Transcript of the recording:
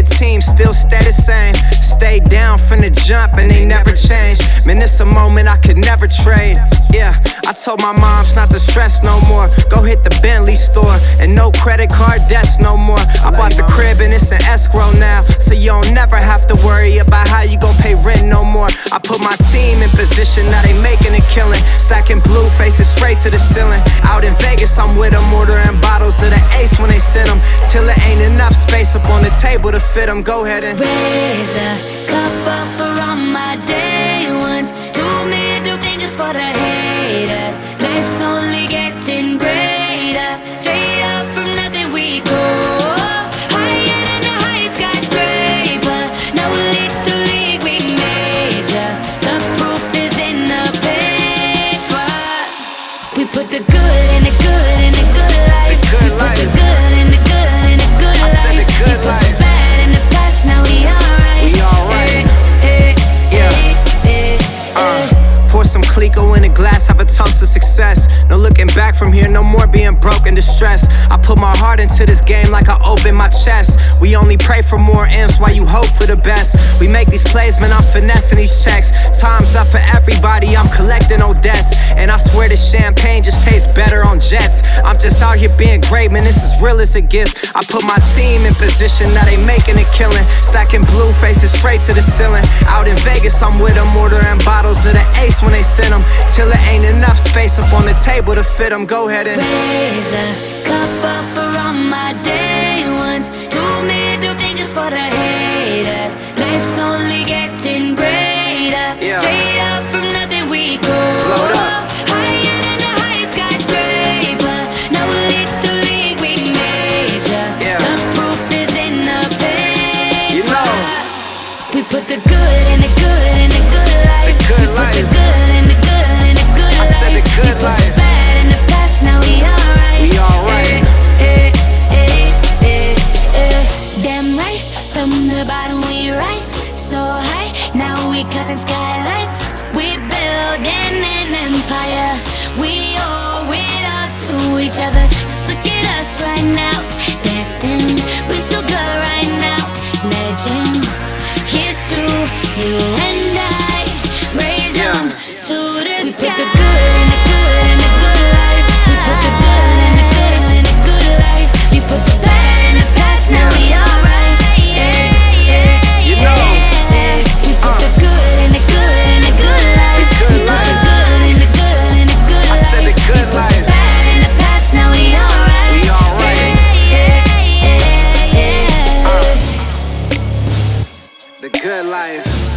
team still stay the same. Stay down from the jump and they never change. Man, it's a moment I could never trade. Yeah, I told my moms not to stress no more. Go hit the Bentley store and no credit card debts no more. I bought the crib and it's an escrow now, so you don't never have to worry about how you gon' pay rent no more. I put my team in position, now they making a killing. Stacking blue faces straight to the ceiling. Out in Vegas, I'm with them, ordering bottles of the Ace when they send them, till it ain't enough space up on the table to fit them. Go ahead and raise a cup up for all my day ones. 2 middle fingers for the haters. Life's only getting greater. Straight up from nothing we go. Higher than the highest skyscraper. No little league we major. The proof is in the paper. We put the good in the good in the good life. The good we life. put the good in the good in the good I life. said the good we life. Put the bad in the past, now we alright. We alright. Pour some Clico in a glass, have a toast to success. No looking back from here, no more being broke and distressed. I put my heart into this game like I open my chest. We only pray for more M's while you hope for the best. We make these plays, man, I'm finessing these checks. Time's up for everybody, I'm collecting old debts. And I swear this champagne just tastes better on jets. I'm just out here being great, man, this is real as it gets. I put my team in position, now they making a killing. Stacking blue faces straight to the ceiling. Out in Vegas, I'm with them, ordering bottles of the Ace when they send them, till it ain't enough space up on the table to fit them. Go ahead and raise a cup up for all my day ones. 2 middle fingers for the haters. Life's only getting greater. Yeah. Straight up from nothing we go. Load up. Higher than the highest skyscraper. No little league we major. Yeah. The proof is in the paper. You know. We put the good in the good in the good life. The good we put life. the good in the good in the good I life. said the good we put life. the bad in the past, now we alright. We alright. Damn right, from the bottom we rise so high. Now we cutting skylights. We building an empire. We owe it up to each other. Just look at us right now. Destined, we so good right now. Legend, here's to you and I. Raise them to the sky. We put the good in the good in the good life. We put the good in the good in the good life. We put the bad in the past, now we alright. You know. We put the good in the good in the good life. The good We put life. the good in the good in the good I life. said the good We put life. the bad in the past, now we alright. We alright. The good life.